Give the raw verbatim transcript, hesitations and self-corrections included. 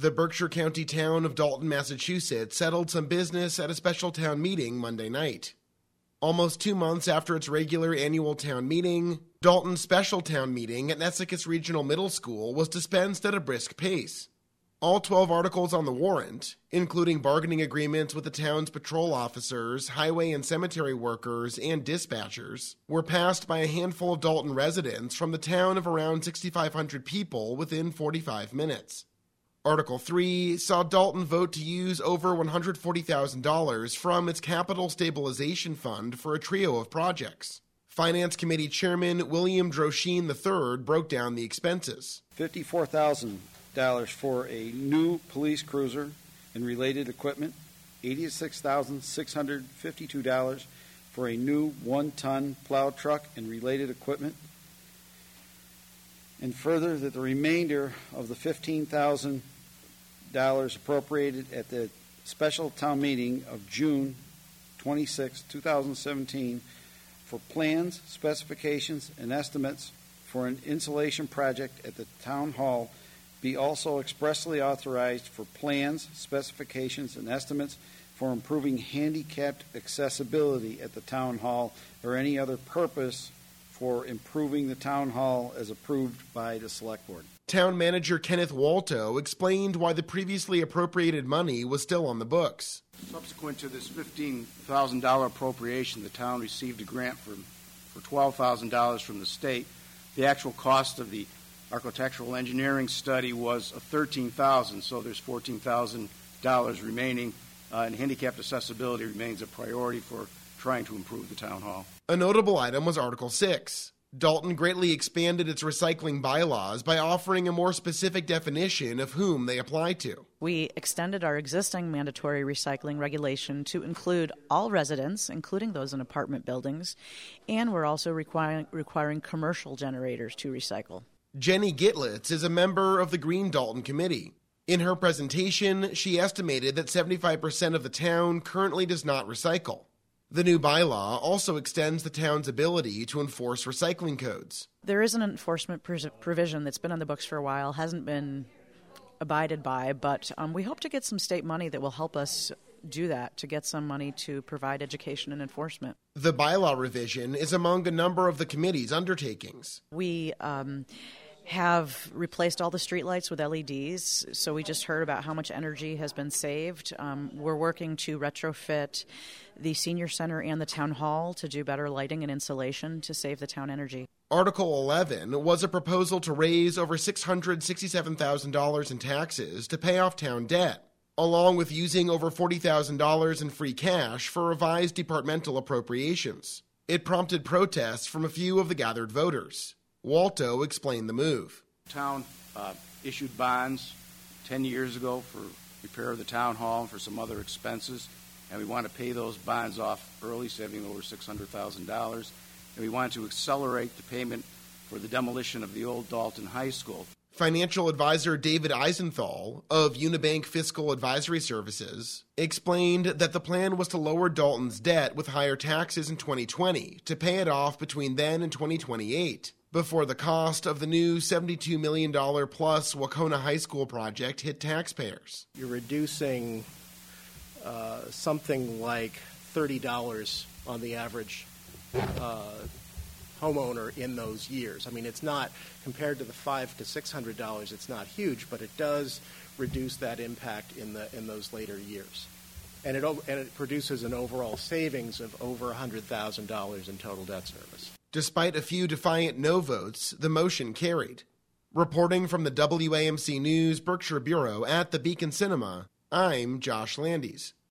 The Berkshire County town of Dalton, Massachusetts settled some business at a special town meeting Monday night. Almost two months after its regular annual town meeting, Dalton's special town meeting at Nesicus Regional Middle School was dispensed at a brisk pace. All twelve articles on the warrant, including bargaining agreements with the town's patrol officers, highway and cemetery workers, and dispatchers, were passed by a handful of Dalton residents from the town of around six thousand five hundred people within forty-five minutes. Article three saw Dalton vote to use over one hundred forty thousand dollars from its Capital Stabilization Fund for a trio of projects. Finance Committee Chairman William Drosheen the third broke down the expenses. fifty-four thousand dollars for a new police cruiser and related equipment, eighty-six thousand six hundred fifty-two dollars for a new one-ton plow truck and related equipment, and further that the remainder of the fifteen thousand dollars appropriated at the special town meeting of June twenty-sixth, two thousand seventeen for plans, specifications, and estimates for an insulation project at the town hall be also expressly authorized for plans, specifications, and estimates for improving handicapped accessibility at the town hall or any other purpose for improving the town hall as approved by the select board. Town manager Kenneth Walto explained why the previously appropriated money was still on the books. Subsequent to this fifteen thousand dollars appropriation, the town received a grant for, for twelve thousand dollars from the state. The actual cost of the architectural engineering study was thirteen thousand dollars, so there's fourteen thousand dollars remaining, uh, and handicapped accessibility remains a priority for trying to improve the town hall. A notable item was Article six. Dalton greatly expanded its recycling bylaws by offering a more specific definition of whom they apply to. We extended our existing mandatory recycling regulation to include all residents, including those in apartment buildings, and we're also requiring, requiring commercial generators to recycle. Jenny Gitlitz is a member of the Green Dalton Committee. In her presentation, she estimated that seventy-five percent of the town currently does not recycle. The new bylaw also extends the town's ability to enforce recycling codes. There is an enforcement pr- provision that's been on the books for a while, hasn't been abided by, but um, we hope to get some state money that will help us do that, to get some money to provide education and enforcement. The bylaw revision is among a number of the committee's undertakings. We um, have replaced all the streetlights with L E Ds, so we just heard about how much energy has been saved. Um, we're working to retrofit the senior center and the town hall to do better lighting and insulation to save the town energy. Article eleven was a proposal to raise over six hundred sixty-seven thousand dollars in taxes to pay off town debt, along with using over forty thousand dollars in free cash for revised departmental appropriations. It prompted protests from a few of the gathered voters. Walto explained the move. The town uh, issued bonds ten years ago for repair of the town hall and for some other expenses, and we want to pay those bonds off early, saving over six hundred thousand dollars. And we want to accelerate the payment for the demolition of the old Dalton High School. Financial advisor David Eisenthal of Unibank Fiscal Advisory Services explained that the plan was to lower Dalton's debt with higher taxes in twenty twenty to pay it off between then and twenty twenty-eight, before the cost of the new seventy-two million dollars plus Wacona High School project hit taxpayers. You're reducing uh, something like thirty dollars on the average uh, homeowner in those years. I mean, it's not, compared to the five to six hundred dollars, it's not huge, but it does reduce that impact in the in those later years, and it and it produces an overall savings of over a hundred thousand dollars in total debt service. Despite a few defiant no votes, the motion carried. Reporting from the W A M C News Berkshire Bureau at the Beacon Cinema, I'm Josh Landis.